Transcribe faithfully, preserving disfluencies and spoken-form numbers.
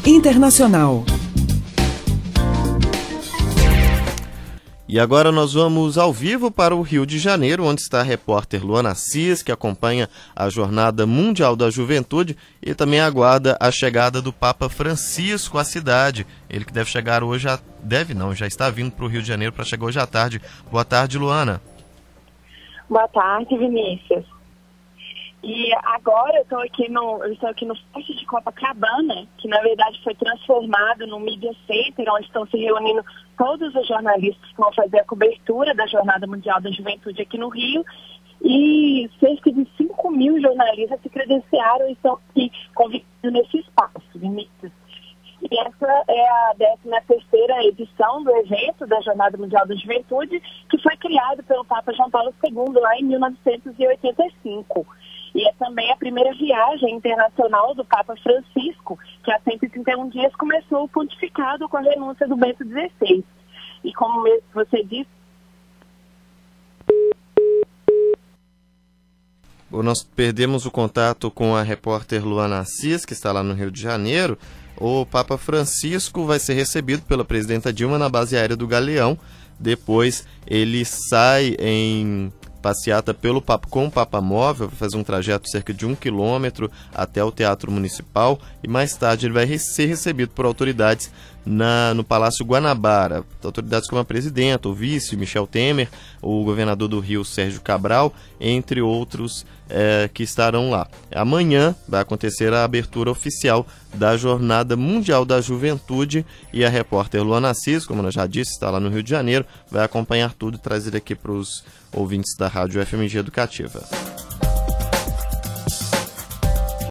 Internacional. E agora nós vamos ao vivo para o Rio de Janeiro, onde está a repórter Luana Assis, que acompanha a Jornada Mundial da Juventude e também aguarda a chegada do Papa Francisco à cidade. Ele que deve chegar hoje, a... deve não, já está vindo para o Rio de Janeiro para chegar hoje à tarde. Boa tarde, Luana. Boa tarde, Vinícius. E agora eu estou aqui no, eu estou aqui no Forte de Copacabana, que na verdade foi transformado no Media Center, onde estão se reunindo todos os jornalistas que vão fazer a cobertura da Jornada Mundial da Juventude aqui no Rio. E cerca de cinco mil jornalistas se credenciaram e estão aqui convidados nesse espaço, Vinícius. E essa é a décima terceira edição do evento da Jornada Mundial da Juventude, que foi criado pelo Papa João Paulo segundo lá em mil novecentos e oitenta e cinco. E é também a primeira viagem internacional do Papa Francisco, que há cento e trinta e um dias começou o pontificado com a renúncia do Bento dezesseis. E como você disse... Nós perdemos o contato com a repórter Luana Assis, que está lá no Rio de Janeiro. O Papa Francisco vai ser recebido pela presidenta Dilma na base aérea do Galeão. Depois ele sai em passeata pelo Papa, com o Papa Móvel, vai fazer um trajeto de cerca de um quilômetro até o Teatro Municipal e mais tarde ele vai ser recebido por autoridades na, no Palácio Guanabara. Autoridades como a presidenta, o vice, Michel Temer, o governador do Rio, Sérgio Cabral, entre outros é, que estarão lá. Amanhã vai acontecer a abertura oficial da Jornada Mundial da Juventude e a repórter Luana Assis, como eu já disse, está lá no Rio de Janeiro, vai acompanhar tudo e trazer aqui para os ouvintes da Rádio F M G Educativa.